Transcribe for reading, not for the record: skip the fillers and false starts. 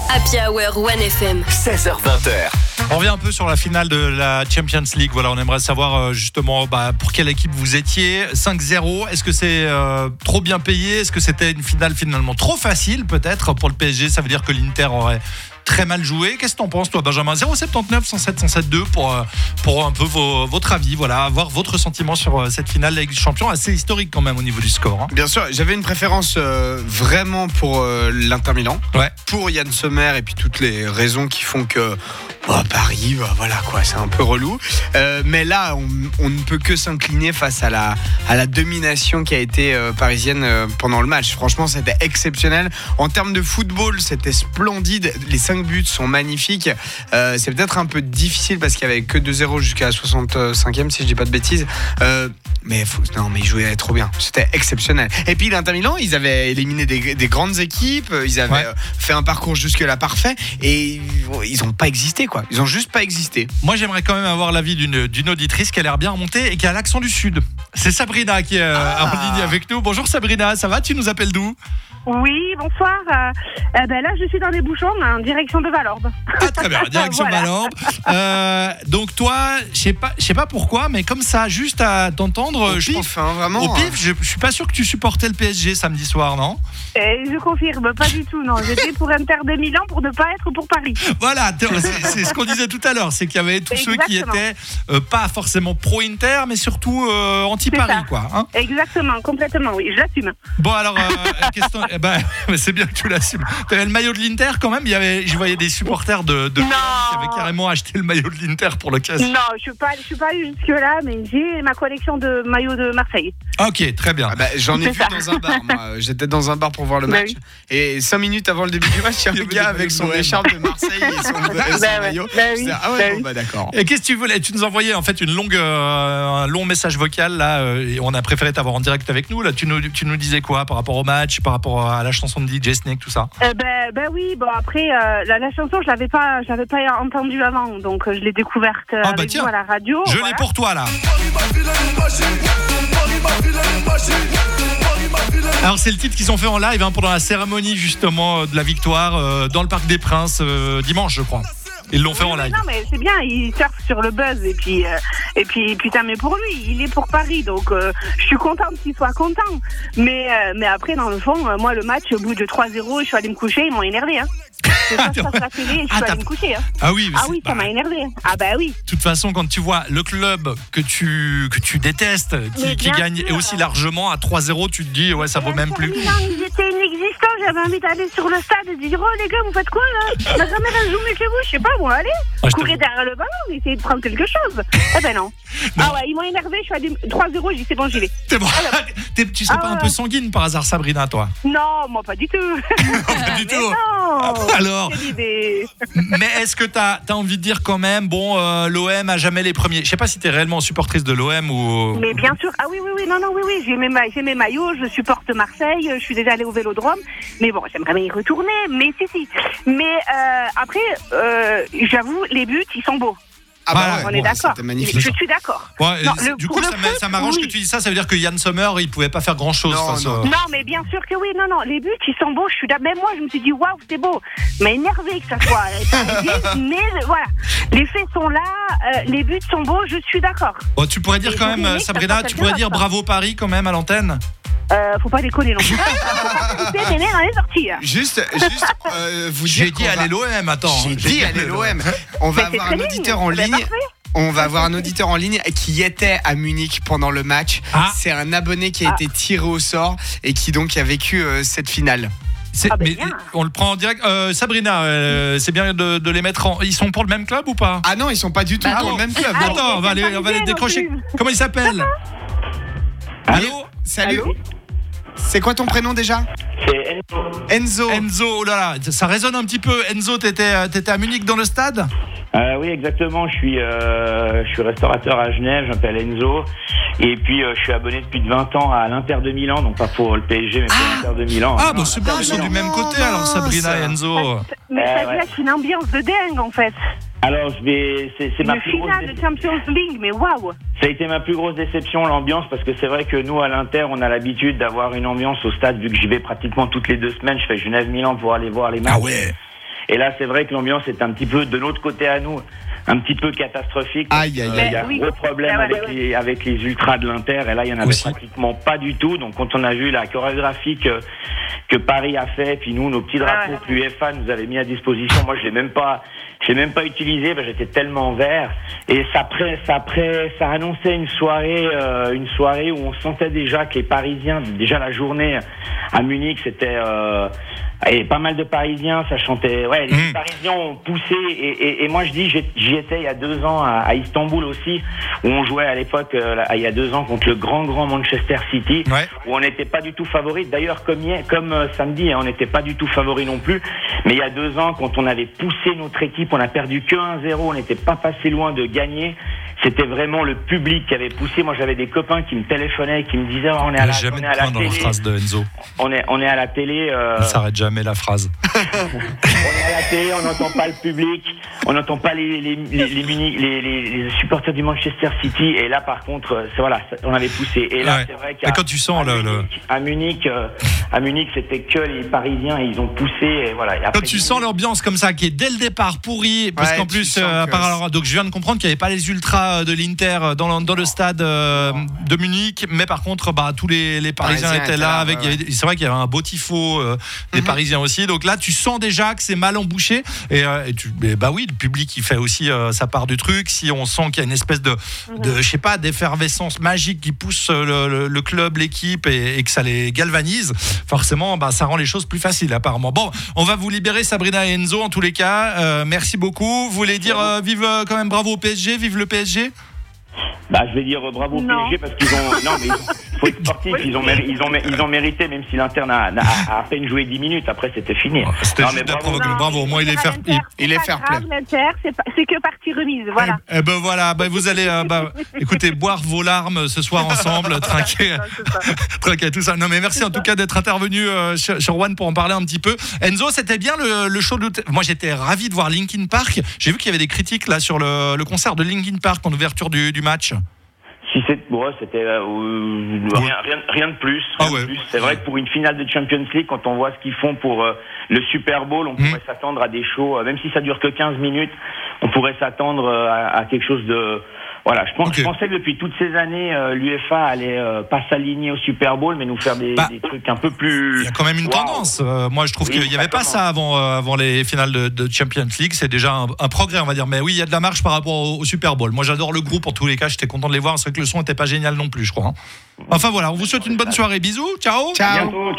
Happy Hour 1FM. 16h20. On revient un peu sur la finale de la Champions League. Voilà, on aimerait savoir justement pour quelle équipe vous étiez. 5-0, est-ce que c'est trop bien payé ? Est-ce que c'était une finale finalement trop facile peut-être pour le PSG ? Ça veut dire que l'Inter aurait très mal joué. Qu'est-ce que t'en penses toi, Benjamin ? 079 107 107 2 pour un peu votre avis, voilà, avoir votre sentiment sur cette finale de la Ligue des Champions, assez historique quand même au niveau du score. Hein. Bien sûr, j'avais une préférence vraiment pour l'Inter Milan, pour Yann Sommer et puis toutes les raisons qui font que Paris, voilà quoi, c'est un peu relou. Mais là, on ne peut que s'incliner face à la domination qui a été parisienne pendant le match. Franchement, c'était exceptionnel. En termes de football, c'était splendide. Les 5 buts sont magnifiques. C'est peut-être un peu difficile parce qu'il n'y avait que 2-0 jusqu'à la 65e, si je dis pas de bêtises. Mais ils jouaient trop bien. C'était exceptionnel. Et puis l'Inter Milan, ils avaient éliminé des grandes équipes. Ils avaient fait un parcours jusque-là parfait. Et ils n'ont pas existé, quoi. Ils n'ont juste pas existé. Moi, j'aimerais quand même avoir l'avis d'une auditrice qui a l'air bien remontée et qui a l'accent du Sud. C'est Sabrina qui est en ligne avec nous. Bonjour Sabrina, ça va ? Tu nous appelles d'où ? Oui, bonsoir. Là, je suis dans les bouchons en direction de Valorbe. Ah, très bien, direction Valorbe. Donc toi, je sais pas pourquoi, mais comme ça, juste à t'entendre, vraiment. Au pif, je suis pas sûr que tu supportais le PSG samedi soir, non ? Je confirme, pas du tout, non. J'étais pour Inter de Milan pour ne pas être pour Paris. Voilà, c'est ce qu'on disait tout à l'heure, c'est qu'il y avait tous ceux qui étaient pas forcément pro-Inter, mais surtout anti-Paris, quoi. Hein. Exactement, complètement, oui, je l'assume. Bon, alors, question... c'est bien que tu l'assumes. Tu avais le maillot de l'Inter quand même. Je voyais des supporters de qui avaient carrément acheté le maillot de l'Inter pour l'occasion. Non, je suis pas allé jusque-là, mais j'ai ma collection de maillots de Marseille. Ok, très bien. J'en ai vu dans un bar, moi. J'étais dans un bar pour voir le match. Oui. Et 5 minutes avant le début du match, il y a un gars avec son écharpe de Marseille et son maillot. D'accord. Et qu'est-ce que tu voulais ? Tu nous envoyais en fait un long message vocal là, et on a préféré t'avoir en direct avec nous. Là, tu nous disais quoi par rapport au match, par rapport à la chanson de DJ Snake, tout ça? Oui, après la chanson je l'avais pas entendue avant, donc je l'ai découverte avec vous à la radio. Je l'ai pour toi là. Alors c'est le titre qu'ils ont fait en live pendant la cérémonie justement de la victoire dans le Parc des Princes dimanche, je crois. Ils l'ont fait en live. Non mais c'est bien, il surfe sur le buzz et puis putain, mais pour lui, il est pour Paris, donc je suis contente qu'il soit content. Mais après dans le fond, moi le match au bout de 3-0, je suis allée me coucher, ils m'ont énervé. C'est ça, sur la télé, je suis allée me coucher. Ah oui, ça m'a énervé. Oui. De toute façon, quand tu vois le club que tu détestes, qui gagne et aussi largement à 3-0, tu te dis ça vaut même plus. Ils étaient inexistants, j'avais envie d'aller sur le stade et de dire les gars, vous faites quoi là ? Ma grand-mère elle joue mieux que vous, je sais pas moi, allez, courez derrière le ballon, essayez de prendre quelque chose. Non. Ils m'ont énervé, je suis allée 3-0, j'ai dit c'est bon, j'y vais. C'est bon. Tu serais pas un peu sanguine par hasard, Sabrina, toi ? Non, moi pas du tout. Pas du tout. Non. Alors, mais est-ce que t'as envie de dire quand même, l'OM a jamais les premiers. Je sais pas si t'es réellement supportrice de l'OM ou. Mais bien sûr, oui, j'ai mes maillots, je supporte Marseille, je suis déjà allée au Vélodrome, mais bon, j'aimerais bien y retourner, mais si. Mais après, j'avoue, les buts, ils sont beaux. On est d'accord. C'était magnifique. Je suis d'accord. Du coup, ça m'arrange que tu dises ça. Ça veut dire que Yann Sommer, il pouvait pas faire grand chose. Non, mais bien sûr que oui. Non, les buts, ils sont beaux. Je suis même moi, je me suis dit waouh, c'est beau. Mais énervé que ça soit. Mais voilà, les faits sont là. Les buts sont beaux. Je suis d'accord. Tu pourrais dire quand même, Sabrina, tu pourrais dire bravo Paris quand même à l'antenne. Faut pas déconner non plus. Faut pas t'énerver dans les sorties. Juste vous J'ai dit aller l'OM, attends. J'ai dit aller l'OM. On va avoir un auditeur en ligne. On va avoir un auditeur en ligne qui était à Munich pendant le match. C'est un abonné qui a été tiré au sort et qui donc a vécu cette finale. Mais on le prend en direct. Sabrina, c'est bien de les mettre en. Ils sont pour le même club ou pas ? Ah non, ils sont pas du tout pour le même club. Attends, on va les décrocher. Comment ils s'appellent ? Allô ? Salut. C'est quoi ton prénom déjà ? C'est Enzo. Enzo, oh là là, ça résonne un petit peu. Enzo, t'étais à Munich dans le stade ? Oui, exactement. Je suis restaurateur à Genève. Je m'appelle Enzo. Et puis, je suis abonné depuis 20 ans à l'Inter de Milan. Donc, pas pour le PSG, mais pour l'Inter de Milan. C'est bien, ils sont du même côté alors, Sabrina et Enzo. Mais ça doit être une ambiance de dingue, en fait. Alors, c'est ma plus grosse finale de Champions League, mais waouh! Ça a été ma plus grosse déception, l'ambiance, parce que c'est vrai que nous, à l'Inter, on a l'habitude d'avoir une ambiance au stade, vu que j'y vais pratiquement toutes les 2 semaines. Je fais Genève-Milan pour aller voir les matchs. Ah ouais! Et là, c'est vrai que l'ambiance est un petit peu de l'autre côté à nous, un petit peu catastrophique. Aïe, aïe, aïe. Il y a un gros problème avec les ultras de l'Inter, et là, il y en avait pratiquement pas du tout. Donc, quand on a vu la chorégraphie que Paris a fait, puis nous, nos petits drapeaux que l'UEFA nous avait mis à disposition, moi, je l'ai même pas utilisé, j'étais tellement vert. Et ça annonçait une soirée où on sentait déjà que les Parisiens, déjà la journée à Munich, c'était et pas mal de Parisiens, ça chantait. Ouais, les Parisiens ont poussé. Et moi, je dis, j'y étais il y a 2 ans à Istanbul aussi, où on jouait à l'époque, il y a 2 ans, contre le grand Manchester City, où on n'était pas du tout favori. D'ailleurs, comme samedi, on n'était pas du tout favori non plus. Mais il y a 2 ans, quand on avait poussé notre équipe, on a perdu que 1-0, on n'était pas passé loin de gagner. C'était vraiment le public qui avait poussé. Moi, j'avais des copains qui me téléphonaient, qui me disaient on est à la télé. Dans la phrase de Enzo. On est à la télé. Il s'arrête jamais la phrase. On est à la télé, on n'entend pas le public, on n'entend pas les supporters du Manchester City. Et là, par contre, on avait poussé. Et là, c'est vrai qu'à quand tu sens à Munich, c'était que les Parisiens, ils ont poussé. Et voilà. Et après, quand tu sens l'ambiance comme ça, qui est dès le départ pourrie, parce qu'en plus, donc je viens de comprendre qu'il n'y avait pas les ultras de l'Inter dans le stade de Munich, mais par contre tous les Parisiens étaient là, c'est vrai qu'il y avait un beau tifo des Parisiens aussi, donc là tu sens déjà que c'est mal embouché et le public il fait aussi sa part du truc. Si on sent qu'il y a une espèce de je sais pas, d'effervescence magique qui pousse le club, l'équipe et que ça les galvanise, forcément ça rend les choses plus faciles apparemment. Bon, on va vous libérer, Sabrina et Enzo, en tous les cas. Merci beaucoup. Vous voulez dire vive quand même, bravo au PSG, vive le PSG? Je vais dire bravo au PSG parce qu'ils ont. Non, mais faut être sportif. Ils ont mérité, même si l'Inter n'a à peine joué 10 minutes. Après, c'était fini. C'était juste bravo. Au moins, il est fair play. L'Inter, c'est que partie remise. Voilà. Et voilà. Vous allez, écoutez, boire vos larmes ce soir ensemble, trinquer tout ça. Non, mais merci en tout cas d'être intervenu sur One pour en parler un petit peu. Enzo, c'était bien le show de. Moi, j'étais ravi de voir Linkin Park. J'ai vu qu'il y avait des critiques là sur le concert de Linkin Park en ouverture du match. Si c'était rien de plus. C'est vrai que pour une finale de Champions League, quand on voit ce qu'ils font pour le Super Bowl, on pourrait s'attendre à des shows, même si ça dure que 15 minutes, on pourrait s'attendre à quelque chose de. Voilà, je pensais que depuis toutes ces années, l'UEFA allait pas s'aligner au Super Bowl, mais nous faire des trucs un peu plus. Il y a quand même une tendance. Moi, je trouve qu'il n'y avait pas ça avant les finales de Champions League. C'est déjà un progrès, on va dire. Mais oui, il y a de la marche par rapport au Super Bowl. Moi, j'adore le groupe. En tous les cas, j'étais content de les voir. C'est vrai que le son n'était pas génial non plus, je crois. Enfin voilà, on vous souhaite une bonne soirée. Bisous. Ciao. Bientôt.